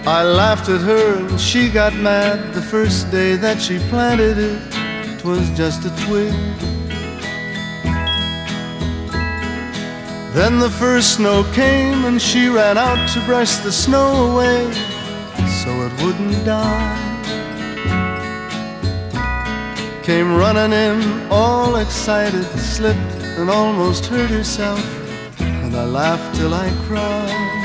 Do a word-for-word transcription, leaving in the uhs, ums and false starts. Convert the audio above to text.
I laughed at her and she got mad. The first day that she planted it, 'twas just a twig. Then the first snow came and she ran out to brush the snow away so it wouldn't die. Came running in all excited, slipped and almost hurt herself, and I laughed till I cried.